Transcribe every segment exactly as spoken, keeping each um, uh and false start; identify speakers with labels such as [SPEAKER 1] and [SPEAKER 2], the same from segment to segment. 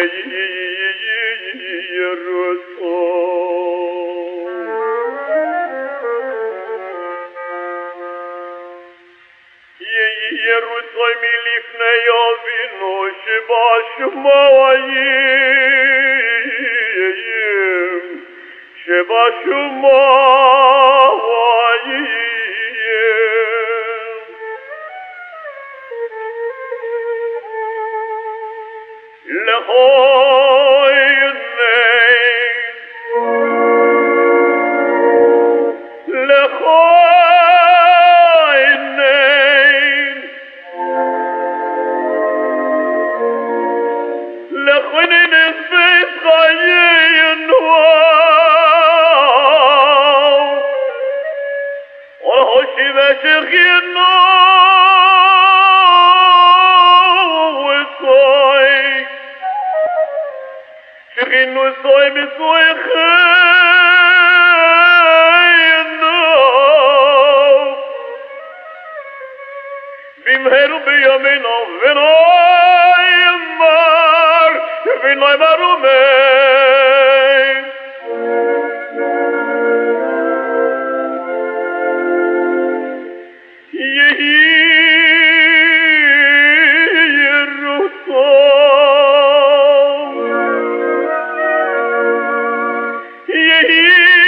[SPEAKER 1] Ierusoj mi lifnejo vino shebash mawayim shebash mawayim lehoy nein lehoy لخنين الزيت غيين واو والهوشي باشغين وصاي شغين وصاي بصاي خاين بمهرو بيامين وفناي Vin mai marumei Yehi Yerusalem Yehi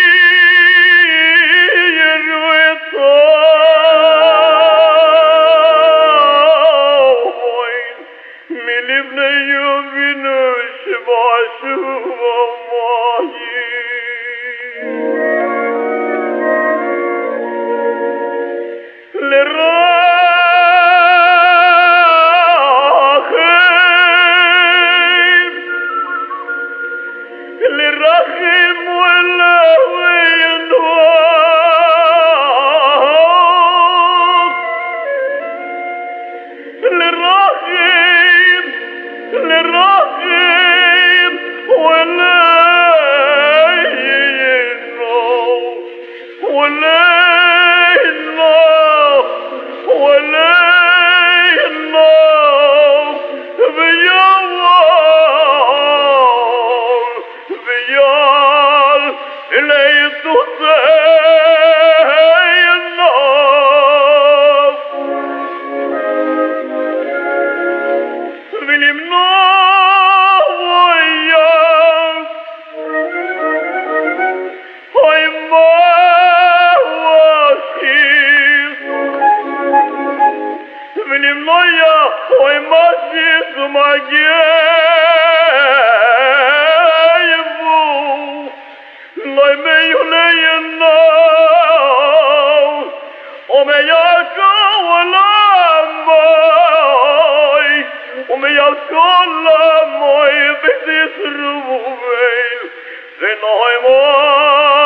[SPEAKER 1] Yerusalem Mi livnei vinu Shivashu Amayi Lirachim Lirachim Walawayin Lirachim Lirachim Ой, мазис магееву, лой мею леенау, о мея коламой, о мея коламой, безис рувей, зеной мой.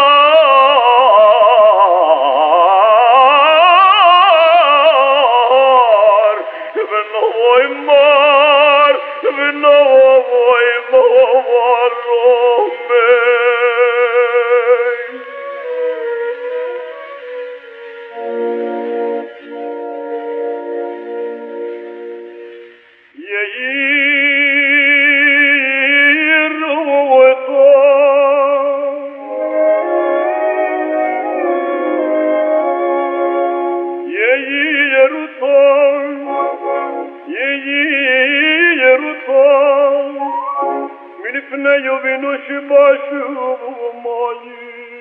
[SPEAKER 1] Io vino shibashu mayi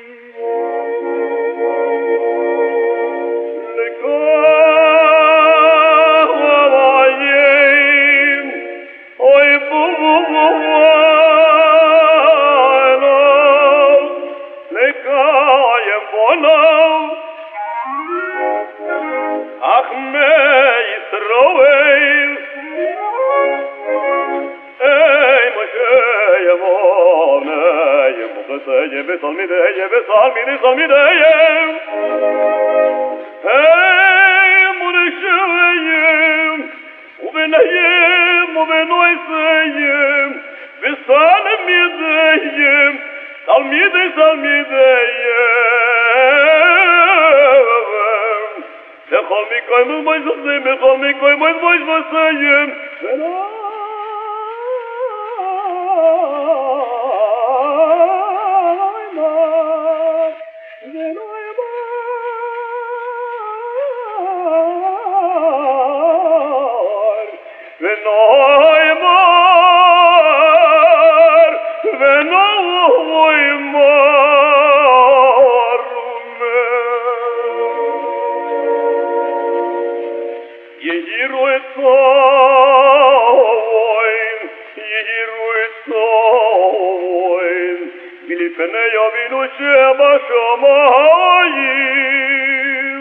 [SPEAKER 1] lekawayim oy buwana lekayem bona achme Yisroel Besalmideye, besalmidi, salmideyem Hey, munişeyem Ubeneyem, ubenoyseyem Besalmideyem Salmide, salmideyem Lechol mikoy mumoy zazem, lechol mikoy moy moy zazem Selam mar veno voi marume Yehiru etzoin Yehiru etzoin Vilipene yavinu sheba shamayim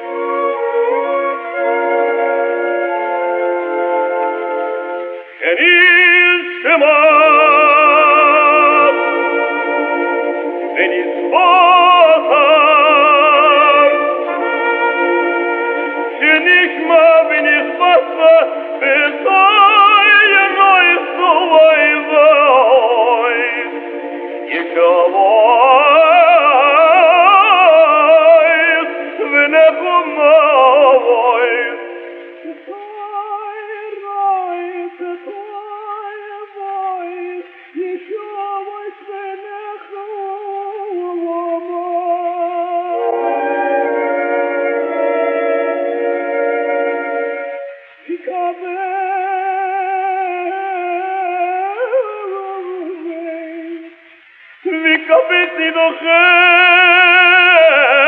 [SPEAKER 1] Enis shemat Enis basar Shenishma venis basar Besoy enoi sovay zoy Yekavoy Venechum avoy Vikapeti dochem